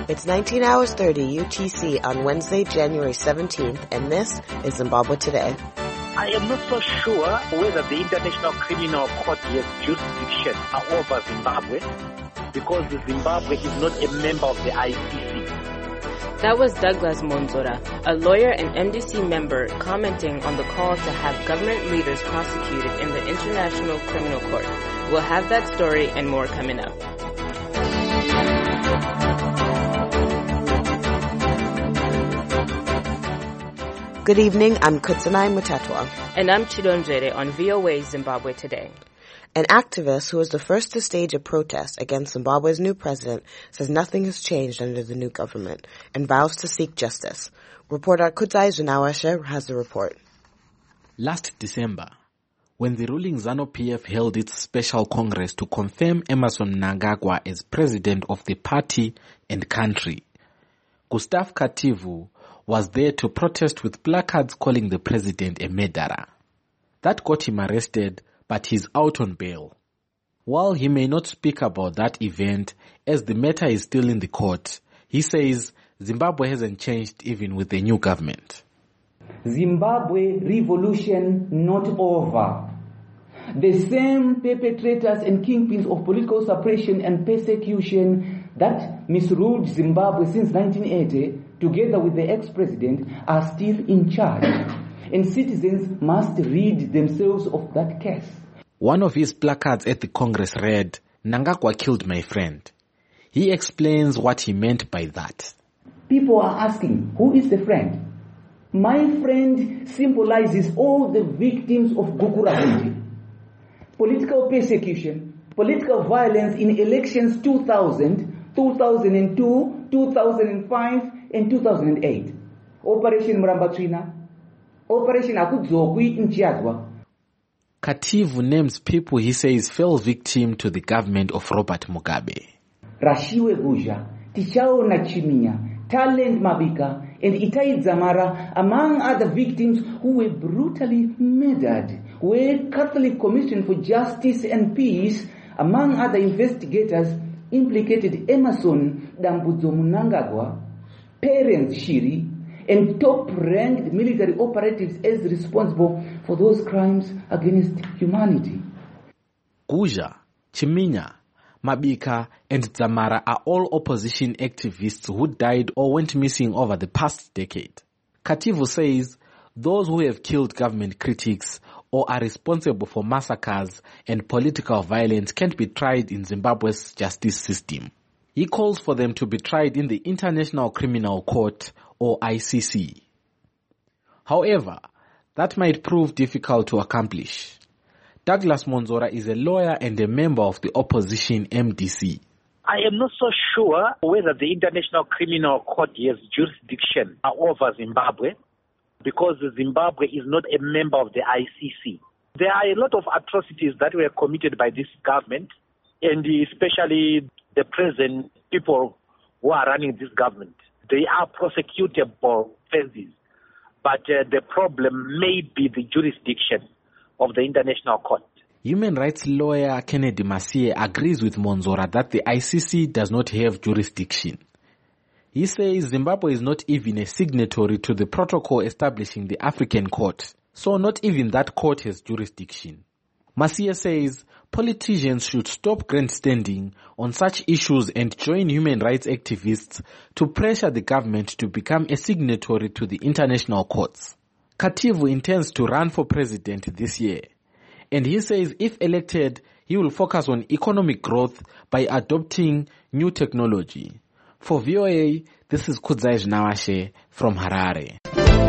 It's 19 hours 30 UTC on Wednesday, January 17th, and this is Zimbabwe Today. I am not so sure whether the International Criminal Court has jurisdiction over Zimbabwe because Zimbabwe is not a member of the ICC. That was Douglas Monzora, a lawyer and MDC member, commenting on the call to have government leaders prosecuted in the International Criminal Court. We'll have that story and more coming up. Good evening, I'm Kutsunai Mutatwa. And I'm Chidonjere on VOA Zimbabwe Today. An activist who was the first to stage a protest against Zimbabwe's new president says nothing has changed under the new government and vows to seek justice. Reporter Kutsai Junawashe has the report. Last December, when the ruling ZANU-PF held its special congress to confirm Emmerson Mnangagwa as president of the party and country, Gustave Kativu was there to protest with placards calling the president a murderer. That got him arrested, but he's out on bail. While he may not speak about that event, as the matter is still in the court, he says Zimbabwe hasn't changed even with the new government. Zimbabwe revolution not over. The same perpetrators and kingpins of political suppression and persecution that misruled Zimbabwe since 1980, together with the ex-president, are still in charge. And citizens must rid themselves of that case. One of his placards at the Congress read, "Mnangagwa killed my friend." He explains what he meant by that. People are asking, who is the friend? My friend symbolizes all the victims of Gukurahundi. Political persecution, political violence in elections 2000, 2002, 2005, and 2008. Operation Murambatsvina, Operation Akudzokwi in Chiazwa. Kativu names people he says fell victim to the government of Robert Mugabe. Rashiwe Guja, Tichaona Chiminya, Talent Mabika, and Itai Dzamara, among other victims who were brutally murdered, where Catholic Commission for Justice and Peace, among other investigators, implicated Emmerson Dambudzo Mnangagwa, parents Shiri, and top-ranked military operatives as responsible for those crimes against humanity. Guja, Chiminya, Mabika, and Dzamara are all opposition activists who died or went missing over the past decade. Kativu says those who have killed government critics or are responsible for massacres and political violence can't be tried in Zimbabwe's justice system. He calls for them to be tried in the International Criminal Court or ICC. However, that might prove difficult to accomplish. Douglas Monzora is a lawyer and a member of the opposition MDC. I am not so sure whether the International Criminal Court has jurisdiction over Zimbabwe because Zimbabwe is not a member of the ICC. There are a lot of atrocities that were committed by this government, and especially the present people who are running this government. They are prosecutable offenses, but the problem may be the jurisdiction of the International Court. Human rights lawyer Kennedy Masie agrees with Monzora that the ICC does not have jurisdiction. He says Zimbabwe is not even a signatory to the protocol establishing the African Court, so not even that court has jurisdiction. Masie says politicians should stop grandstanding on such issues and join human rights activists to pressure the government to become a signatory to the international courts. Kativu intends to run for president this year, and he says if elected, he will focus on economic growth by adopting new technology. For VOA, this is Kudzai Junawashe from Harare.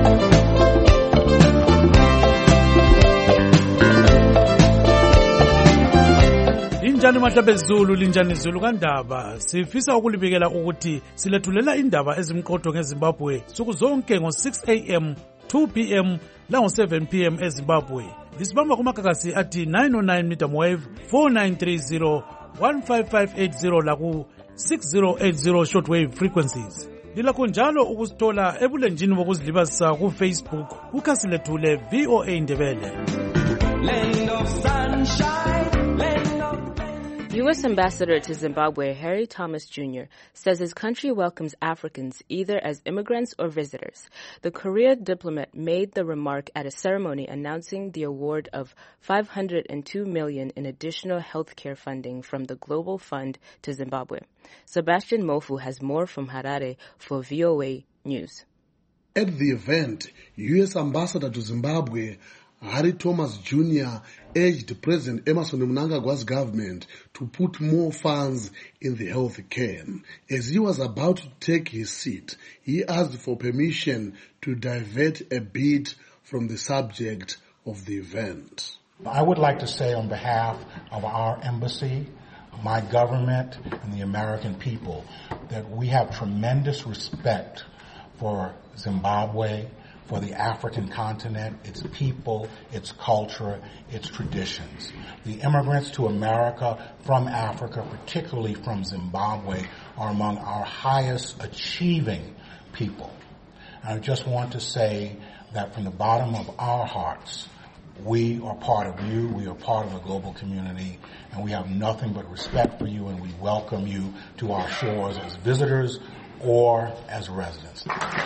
Linjani mahlabe Zulu, linjani Zulu kandaba. Sifisa ukulibikela ukuthi silethulela indaba ezimqotho ngeZimbabwe suku zonke ngo-6 a.m., 2 p.m. lango-7 p.m. eZimbabwe. Lisibamba kumakakasi athi 909 medium wave, 4930, 15580 laku 6080 shortwave frequencies. Lilakho njalo ukusithola ebulenjini bokuzilibazisa ku-Facebook kukhasi lethu le VOA Ndebele. Land of sunshine, land of U.S. Ambassador to Zimbabwe Harry Thomas Jr. says his country welcomes Africans either as immigrants or visitors. The Korea diplomat made the remark at a ceremony announcing the award of $502 million in additional healthcare funding from the Global Fund to Zimbabwe. Sebastian Mofu has more from Harare for VOA News. At the event, U.S. Ambassador to Zimbabwe Harry Thomas Jr. urged President Emmerson Mnangagwa's government to put more funds in the health care. As he was about to take his seat, he asked for permission to divert a bit from the subject of the event. I would like to say on behalf of our embassy, my government, and the American people that we have tremendous respect for Zimbabwe, for the African continent, its people, its culture, its traditions. The immigrants to America from Africa, particularly from Zimbabwe, are among our highest achieving people. And I just want to say that from the bottom of our hearts, we are part of you, we are part of the global community, and we have nothing but respect for you, and we welcome you to our shores as visitors or as residents.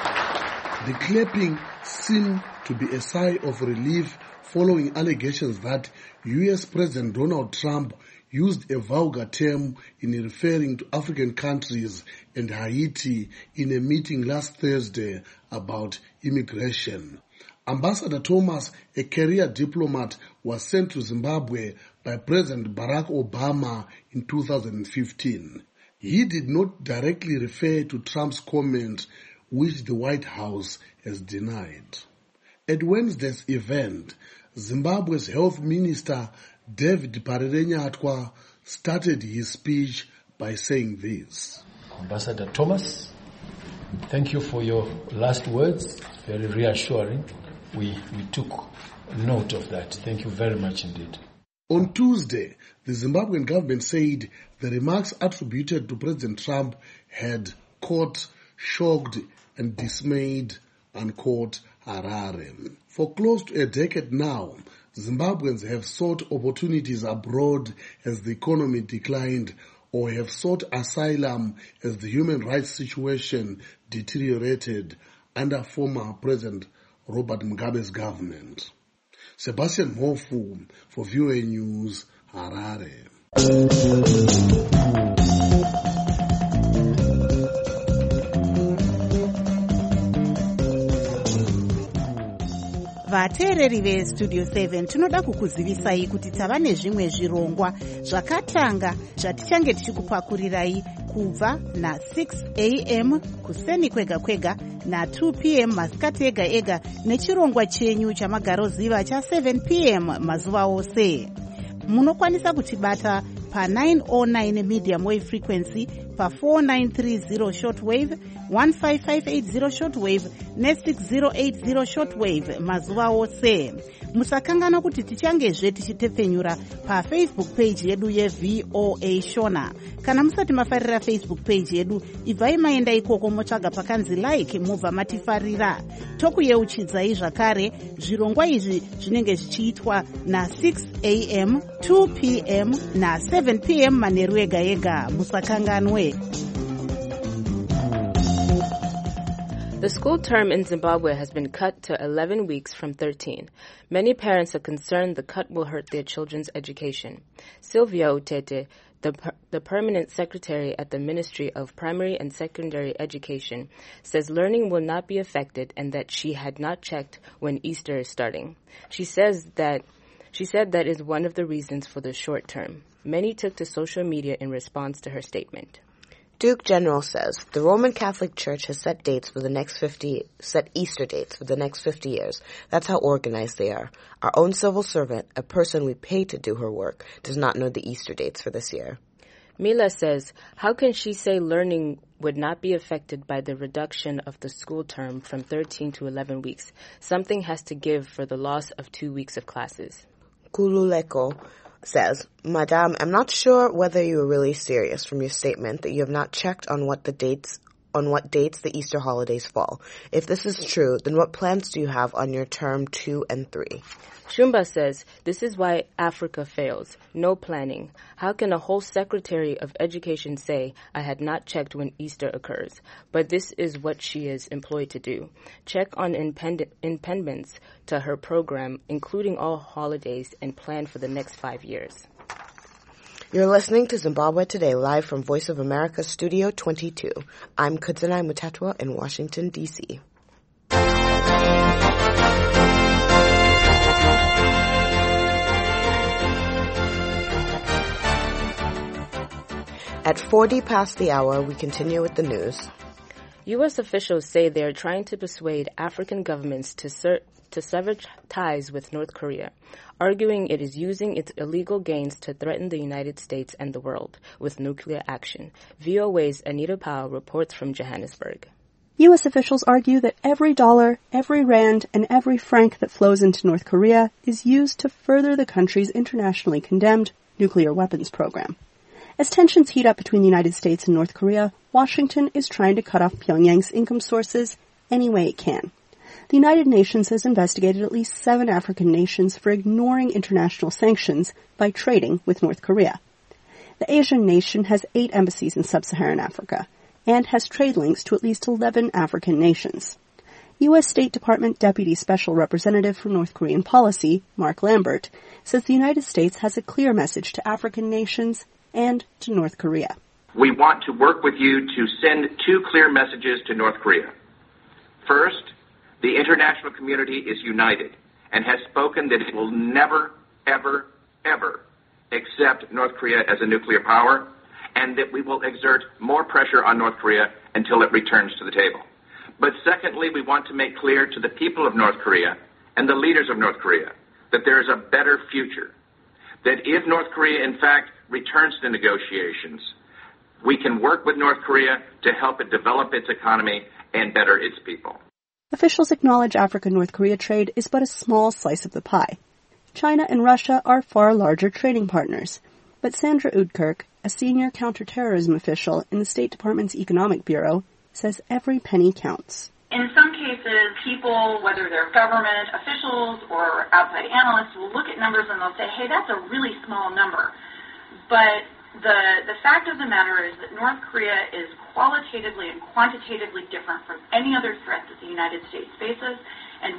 The clapping seemed to be a sigh of relief following allegations that U.S. President Donald Trump used a vulgar term in referring to African countries and Haiti in a meeting last Thursday about immigration. Ambassador Thomas, a career diplomat, was sent to Zimbabwe by President Barack Obama in 2015. He did not directly refer to Trump's comment, which the White House has denied. At Wednesday's event, Zimbabwe's Health Minister David Parerenyatwa started his speech by saying this. Ambassador Thomas, thank you for your last words. Very reassuring. We took note of that. Thank you very much indeed. On Tuesday, the Zimbabwean government said the remarks attributed to President Trump had, quote, shocked and dismayed, unquote, Harare. For close to a decade now, Zimbabweans have sought opportunities abroad as the economy declined, or have sought asylum as the human rights situation deteriorated under former President Robert Mugabe's government. Sebastian Mofu for VOA News, Harare. Vateereri veStudio 7 tinoda kukuzivisai kuti tava nezvimwe zvirongwa zvakatanga zvatichange tichikupakurirai kubva na6 a.m. kuseni kwega kwega na2 p.m. masikati ega ega nechirongwa chenyu chamagaroziva cha7 p.m. mazuva ose. Munokwanisa kutibata pa909 medium wave frequency, pa4930 shortwave, 15580 shortwave ne6080 shortwave mazuva ose. Musakangana kuti tichangezve tichitepfenyura pafacebook page yedu yeVOA Shona. Kana musati mafarira Facebook page yedu, ibvai maenda ikoko motsvaga pakanzi like mubva matifarira. Tokuyeuchidzai zvakare zvirongwa izvi zvinenge zvichiitwa na6 a.m., 2 p.m. na7 p.m. manheru ega ega. Musakanganwe. The school term in Zimbabwe has been cut to 11 weeks from 13. Many parents are concerned the cut will hurt their children's education. Sylvia Utete, the permanent secretary at the Ministry of Primary and Secondary Education, says learning will not be affected and that she had not checked when Easter is starting. She said that is one of the reasons for the short term. Many took to social media in response to her statement. Duke General says the Roman Catholic Church has set Easter dates for the next 50 years. That's how organized they are. Our own civil servant, a person we pay to do her work, does not know the Easter dates for this year. Mila says, how can she say learning would not be affected by the reduction of the school term from 13 to 11 weeks? Something has to give for the loss of 2 weeks of classes. Kululeko says, Madame, I'm not sure whether you are really serious from your statement that you have not checked on what the dates on what dates the Easter holidays fall. If this is true, then what plans do you have on your term 2 and 3? Shumba says, this is why Africa fails. No planning. How can a whole Secretary of Education say, I had not checked when Easter occurs? But this is what she is employed to do. Check on impediments to her program, including all holidays, and plan for the next 5 years. You're listening to Zimbabwe Today, live from Voice of America Studio 22. I'm Kudzanai Mutatwa in Washington, D.C. At 40 past the hour, we continue with the news. U.S. officials say they are trying to persuade African governments to sever ties with North Korea, arguing it is using its illegal gains to threaten the United States and the world with nuclear action. VOA's Anita Powell reports from Johannesburg. U.S. officials argue that every dollar, every rand, and every franc that flows into North Korea is used to further the country's internationally condemned nuclear weapons program. As tensions heat up between the United States and North Korea, Washington is trying to cut off Pyongyang's income sources any way it can. The United Nations has investigated at least 7 African nations for ignoring international sanctions by trading with North Korea. The Asian nation has 8 embassies in sub-Saharan Africa and has trade links to at least 11 African nations. U.S. State Department Deputy Special Representative for North Korean Policy, Mark Lambert, says the United States has a clear message to African nations and to North Korea. We want to work with you to send 2 clear messages to North Korea. First, the international community is united and has spoken that it will never, ever, ever accept North Korea as a nuclear power, and that we will exert more pressure on North Korea until it returns to the table. But secondly, we want to make clear to the people of North Korea and the leaders of North Korea that there is a better future. That if North Korea, in fact, returns to negotiations, we can work with North Korea to help it develop its economy and better its people. Officials acknowledge Africa-North Korea trade is but a small slice of the pie. China and Russia are far larger trading partners. But Sandra Udkirk, a senior counterterrorism official in the State Department's Economic Bureau, says every penny counts. In some cases, people, whether they're government officials or outside analysts, will look at numbers and they'll say, hey, that's a really small number. But the fact of the matter is that North Korea is qualitatively and quantitatively different from any other threat that the United States faces, and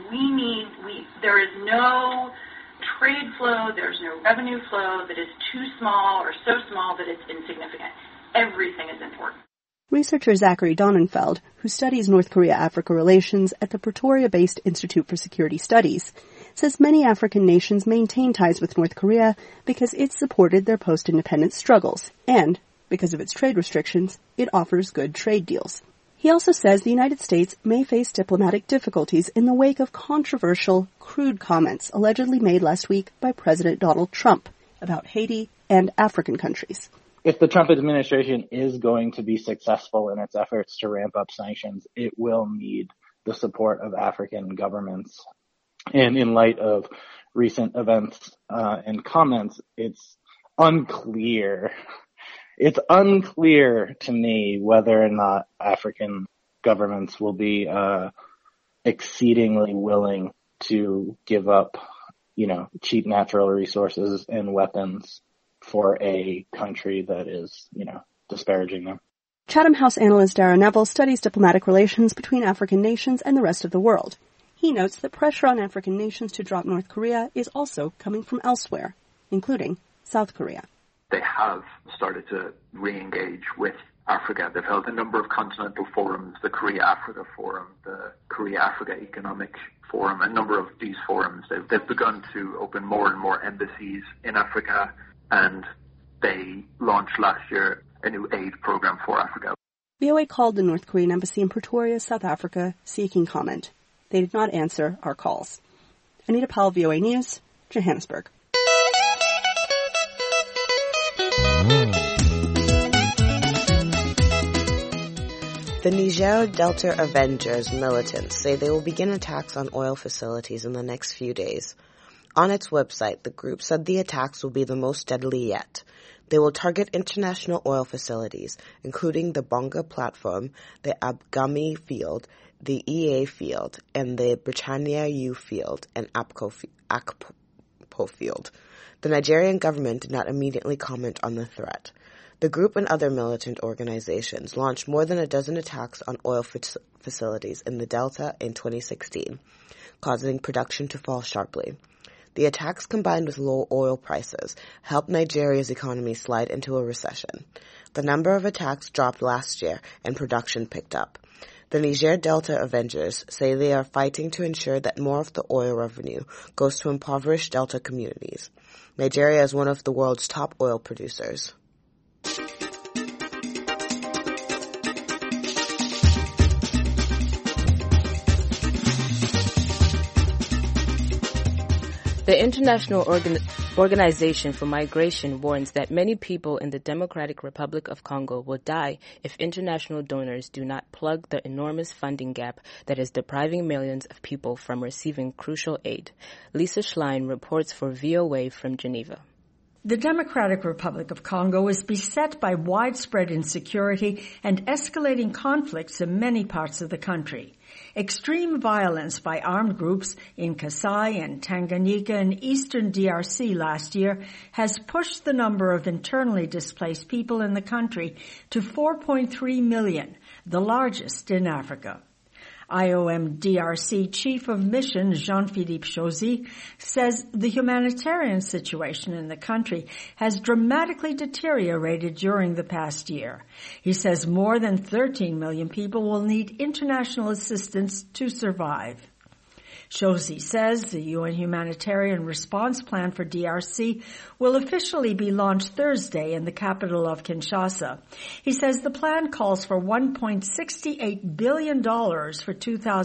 there is no trade flow, there's no revenue flow that is too small or so small that it's insignificant. Everything is important. Researcher Zachary Donenfeld, who studies North Korea-Africa relations at the Pretoria-based Institute for Security Studies, says many African nations maintain ties with North Korea because it supported their post-independence struggles, and, because of its trade restrictions, it offers good trade deals. He also says the United States may face diplomatic difficulties in the wake of controversial, crude comments allegedly made last week by President Donald Trump about Haiti and African countries. If the Trump administration is going to be successful in its efforts to ramp up sanctions, it will need the support of African governments. And in light of recent events and comments, it's unclear to me whether or not African governments will be exceedingly willing to give up, cheap natural resources and weapons for a country that is, disparaging them. Chatham House analyst Dara Neville studies diplomatic relations between African nations and the rest of the world. He notes that pressure on African nations to drop North Korea is also coming from elsewhere, including South Korea. They have started to re-engage with Africa. They've held a number of continental forums, the Korea-Africa Forum, the Korea-Africa Economic Forum, a number of these forums. They've begun to open more and more embassies in Africa, and they launched last year a new aid program for Africa. VOA called the North Korean embassy in Pretoria, South Africa, seeking comment. They did not answer our calls. Anita Powell, VOA News, Johannesburg. The Niger Delta Avengers militants say they will begin attacks on oil facilities in the next few days. On its website, the group said the attacks will be the most deadly yet. They will target international oil facilities, including the Bonga platform, the Abgami field, the EA field, and the Britannia U field and Akpo field. The Nigerian government did not immediately comment on the threat. The group and other militant organizations launched more than a dozen attacks on oil facilities in the Delta in 2016, causing production to fall sharply. The attacks, combined with low oil prices, helped Nigeria's economy slide into a recession. The number of attacks dropped last year and production picked up. The Niger Delta Avengers say they are fighting to ensure that more of the oil revenue goes to impoverished Delta communities. Nigeria is one of the world's top oil producers. The International Organization for Migration warns that many people in the Democratic Republic of Congo will die if international donors do not plug the enormous funding gap that is depriving millions of people from receiving crucial aid. Lisa Schlein reports for VOA from Geneva. The Democratic Republic of Congo is beset by widespread insecurity and escalating conflicts in many parts of the country. Extreme violence by armed groups in Kasai and Tanganyika and eastern DRC last year has pushed the number of internally displaced people in the country to 4.3 million, the largest in Africa. IOM DRC Chief of Mission Jean-Philippe Chauzy says the humanitarian situation in the country has dramatically deteriorated during the past year. He says more than 13 million people will need international assistance to survive. Chauzy says the UN Humanitarian Response Plan for DRC will officially be launched Thursday in the capital of Kinshasa. He says the plan calls for $1.68 billion for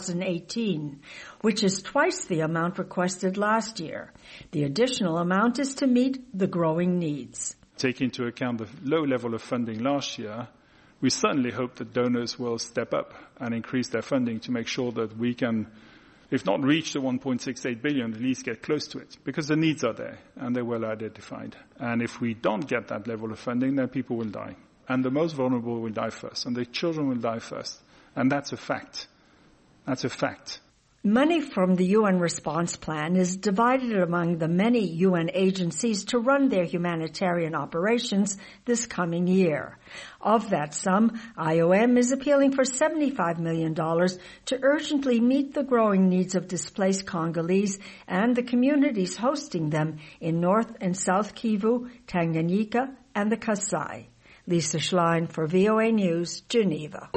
2018, which is twice the amount requested last year. The additional amount is to meet the growing needs. Taking into account the low level of funding last year, we certainly hope that donors will step up and increase their funding to make sure that we can, if not reach the 1.68 billion, at least get close to it, because the needs are there and they're well identified. And if we don't get that level of funding, then people will die. And the most vulnerable will die first, and the children will die first. And that's a fact. That's a fact. Money from the UN response plan is divided among the many UN agencies to run their humanitarian operations this coming year. Of that sum, IOM is appealing for $75 million to urgently meet the growing needs of displaced Congolese and the communities hosting them in North and South Kivu, Tanganyika, and the Kasai. Lisa Schlein for VOA News, Geneva.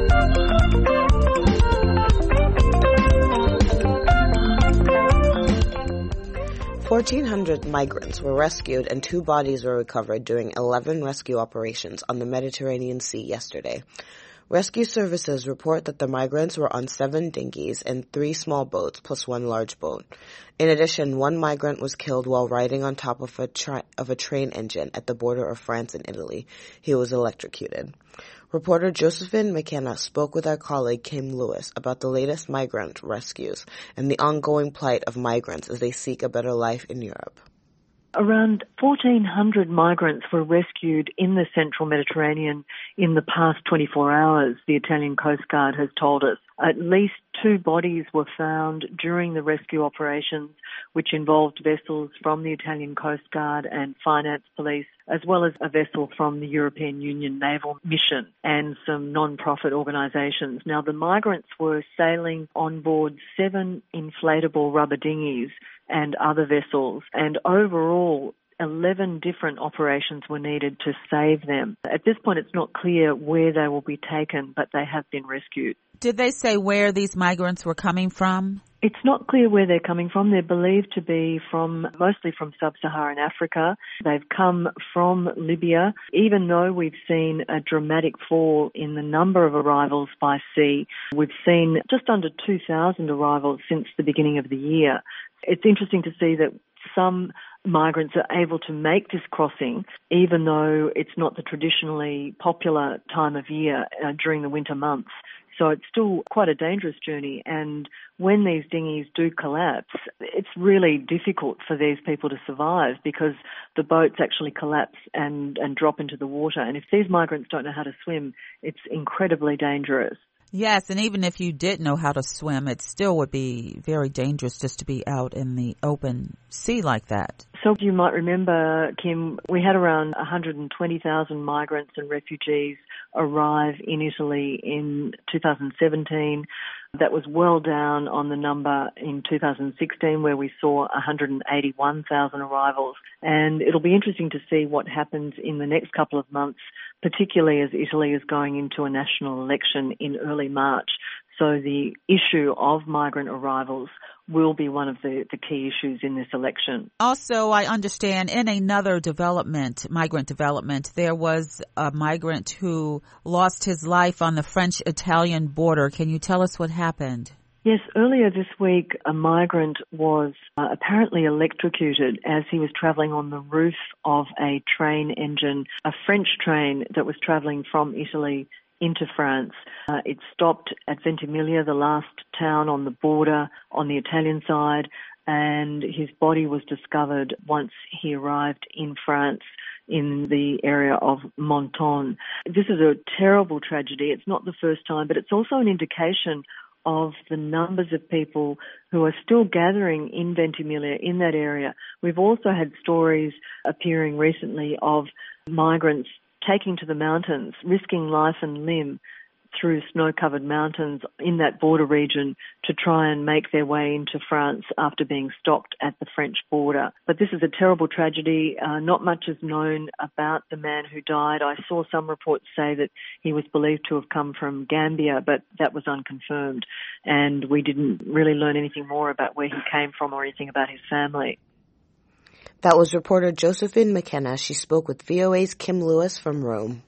1,400 migrants were rescued and 2 bodies were recovered during 11 rescue operations on the Mediterranean Sea yesterday. Rescue services report that the migrants were on 7 dinghies and 3 small boats plus 1 large boat. In addition, 1 migrant was killed while riding on top of a train engine at the border of France and Italy. He was electrocuted. Reporter Josephine McKenna spoke with our colleague Kim Lewis about the latest migrant rescues and the ongoing plight of migrants as they seek a better life in Europe. Around 1,400 migrants were rescued in the central Mediterranean in the past 24 hours, the Italian Coast Guard has told us. At least 2 bodies were found during the rescue operations, which involved vessels from the Italian Coast Guard and Finance Police, as well as a vessel from the European Union Naval Mission and some non-profit organisations. Now, the migrants were sailing on board 7 inflatable rubber dinghies and other vessels, and overall 11 different operations were needed to save them. At this point, it's not clear where they will be taken, but they have been rescued. Did they say where these migrants were coming from? It's not clear where they're coming from. They're believed to be mostly from sub-Saharan Africa. They've come from Libya. Even though we've seen a dramatic fall in the number of arrivals by sea, we've seen just under 2,000 arrivals since the beginning of the year. It's interesting to see that some migrants are able to make this crossing, even though it's not the traditionally popular time of year during the winter months. So it's still quite a dangerous journey, and when these dinghies do collapse, it's really difficult for these people to survive because the boats actually collapse and drop into the water. And if these migrants don't know how to swim, it's incredibly dangerous. Yes, and even if you did know how to swim, it still would be very dangerous just to be out in the open sea like that. So you might remember, Kim, we had around 120,000 migrants and refugees arrive in Italy in 2017. That was well down on the number in 2016 where we saw 181,000 arrivals. And it'll be interesting to see what happens in the next couple of months, particularly as Italy is going into a national election in early March. So the issue of migrant arrivals will be one of the key issues in this election. Also, I understand in another migrant development, there was a migrant who lost his life on the French-Italian border. Can you tell us what happened? Yes, earlier this week, a migrant was apparently electrocuted as he was travelling on the roof of a train engine, a French train that was travelling from Italy into France. It stopped at Ventimiglia, the last town on the border on the Italian side, and his body was discovered once he arrived in France in the area of Menton. This is a terrible tragedy. It's not the first time, but it's also an indication of the numbers of people who are still gathering in Ventimiglia, in that area. We've also had stories appearing recently of migrants taking to the mountains, risking life and limb through snow-covered mountains in that border region to try and make their way into France after being stopped at the French border. But this is a terrible tragedy. Not much is known about the man who died. I saw some reports say that he was believed to have come from Gambia, but that was unconfirmed. And we didn't really learn anything more about where he came from or anything about his family. That was reporter Josephine McKenna. She spoke with VOA's Kim Lewis from Rome.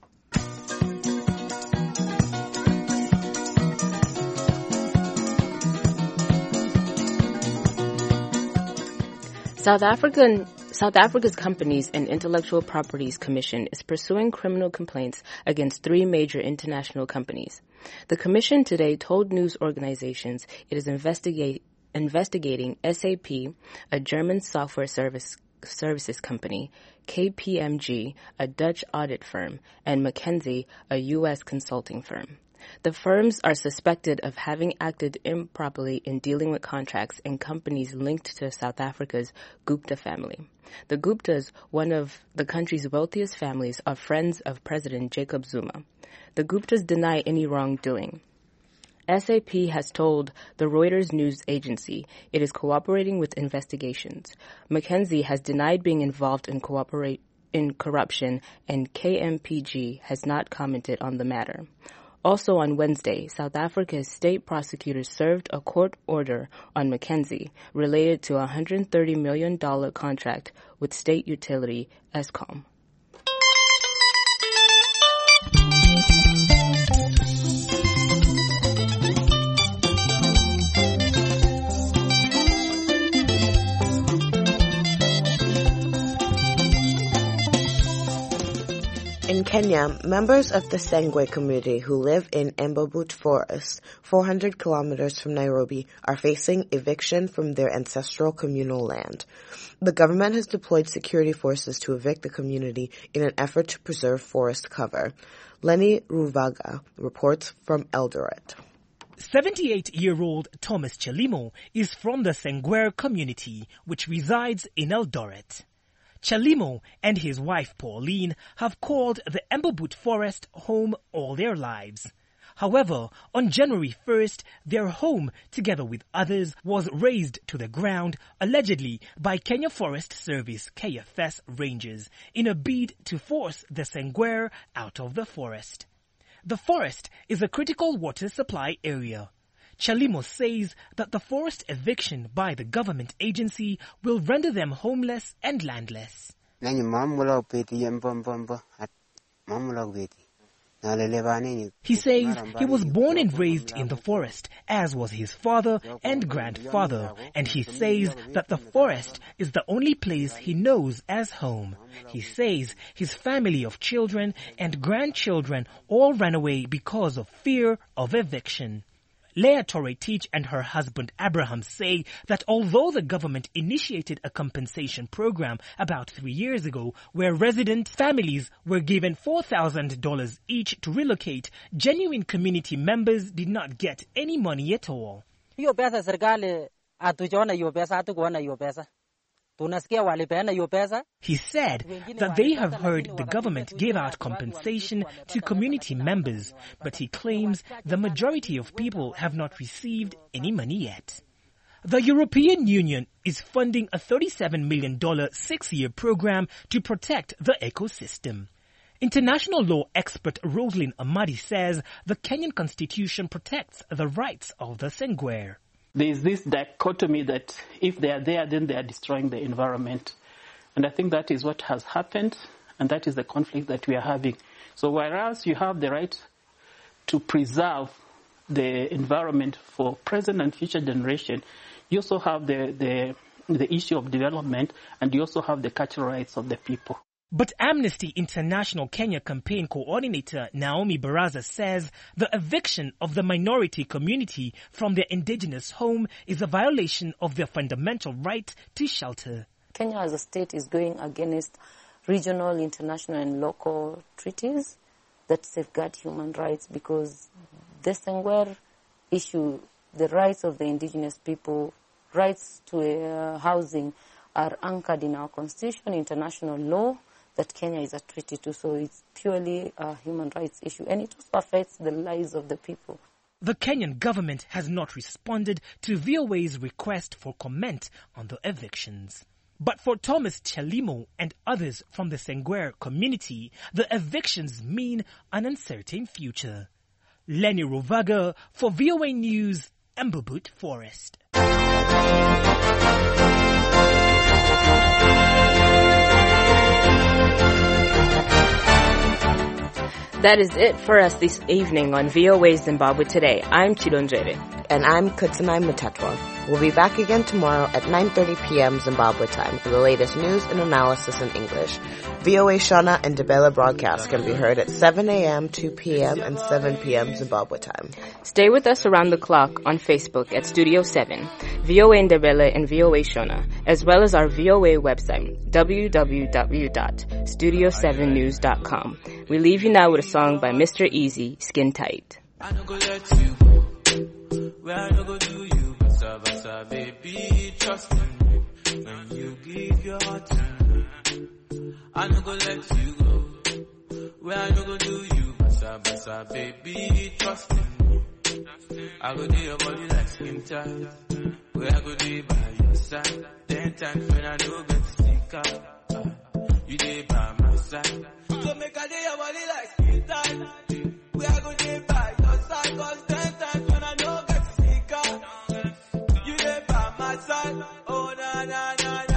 South Africa's Companies and Intellectual Properties Commission is pursuing criminal complaints against 3 major international companies. The commission today told news organizations it is investigating SAP, a German software services company, KPMG, a Dutch audit firm, and McKinsey, a U.S. consulting firm. The firms are suspected of having acted improperly in dealing with contracts and companies linked to South Africa's Gupta family. The Guptas, one of the country's wealthiest families, are friends of President Jacob Zuma. The Guptas deny any wrongdoing. SAP has told the Reuters news agency it is cooperating with investigations. McKinsey has denied being involved in corruption, and KPMG has not commented on the matter. Also on Wednesday, South Africa's state prosecutors served a court order on McKinsey related to a $130 million contract with state utility Eskom. In Kenya, members of the Sengwe community who live in Embobut Forest, 400 kilometers from Nairobi, are facing eviction from their ancestral communal land. The government has deployed security forces to evict the community in an effort to preserve forest cover. Lenny Ruvaga reports from Eldoret. 78-year-old Thomas Chalimo is from the Sengwer community, which resides in Eldoret. Chalimo and his wife Pauline have called the Embobut Forest home all their lives. However, on January 1st, their home, together with others, was razed to the ground, allegedly by Kenya Forest Service KFS rangers, in a bid to force the Sengwer out of the forest. The forest is a critical water supply area. Chalimo says that the forest eviction by the government agency will render them homeless and landless. He says he was born and raised in the forest, as was his father and grandfather, and he says that the forest is the only place he knows as home. He says his family of children and grandchildren all ran away because of fear of eviction. Leah Torre-Teach and her husband Abraham say that although the government initiated a compensation program about 3 years ago where resident families were given $4,000 each to relocate, genuine community members did not get any money at all. He said that they have heard the government give out compensation to community members, but he claims the majority of people have not received any money yet. The European Union is funding a $37 million 6-year program to protect the ecosystem. International law expert Rosalind Amadi says the Kenyan constitution protects the rights of the Sengwer. There is this dichotomy that if they are there, then they are destroying the environment. And I think that is what has happened, and that is the conflict that we are having. So whereas you have the right to preserve the environment for present and future generation, you also have the issue of development, and you also have the cultural rights of the people. But Amnesty International Kenya campaign coordinator Naomi Baraza says the eviction of the minority community from their indigenous home is a violation of their fundamental right to shelter. Kenya as a state is going against regional, international and local treaties that safeguard human rights, because the Sengwer issue, the rights of the indigenous people, rights to housing are anchored in our constitution, international law that Kenya is a treaty to, so it's purely a human rights issue, and it also affects the lives of the people. The Kenyan government has not responded to VOA's request for comment on the evictions. But for Thomas Chelimo and others from the Sengwer community, the evictions mean an uncertain future. Lenny Ruvaga for VOA News, Mbubut Forest. That is it for us this evening on VOA Zimbabwe Today. I'm Chidonjere. And I'm Kutsanai Mutatwa. We'll be back again tomorrow at 9:30 p.m. Zimbabwe time for the latest news and analysis in English. VOA Shona and Ndebele broadcasts can be heard at 7 a.m., 2 p.m., and 7 p.m. Zimbabwe time. Stay with us around the clock on Facebook at Studio 7, VOA Ndebele and VOA Shona, as well as our VOA website, www.studio7news.com. We leave you now with a song by Mr. Easy, Skin Tight. I no go let you go, where I no go do you, basa basa, baby, trust me, when you give your heart to me. I no go let you go, where I no go do you, basa basa, baby, trust me. I go do your body like skin tight, where I go do by your side. 10 times when I don't get sick out, you dey by my side. So make I do your body like skin tight, where I go do by your side. 'Cause 10 times when I don't get sick out, you dey by my side. Oh na na na na.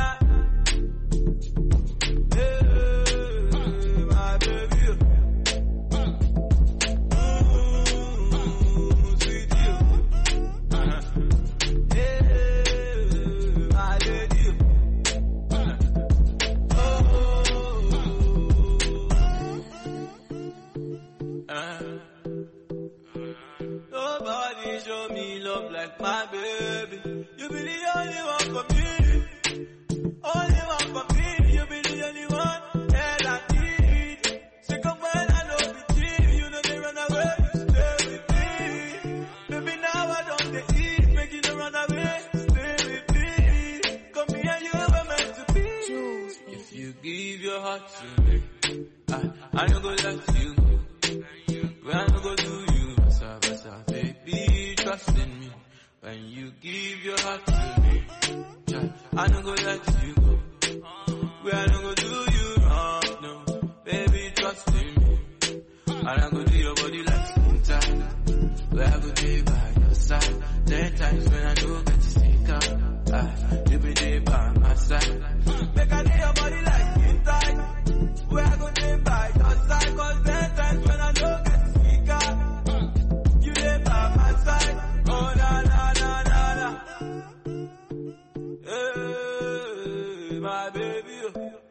Nobody show me love like my baby. You be the only one for me. Only one for me. You be the only one that I need. Second when I know the dream, you know they run away. Stay with me. Baby, now I don't get eat. Make you don't run away. Stay with me. Come here, you were meant to be. If you give your heart to me, I no go let you go. When I no go do you, basa basa, baby, trust in me. When you give your heart to me, I no go let you go. When I no go do you wrong, no, baby, trust in me. And I go do your body like skin tight, where I go be by your side. 10 times when I don't get to stick out, you be there by my side. Make I do your body like skin tight, where I go be by your side. 'Cause 10 times when I don't get my baby.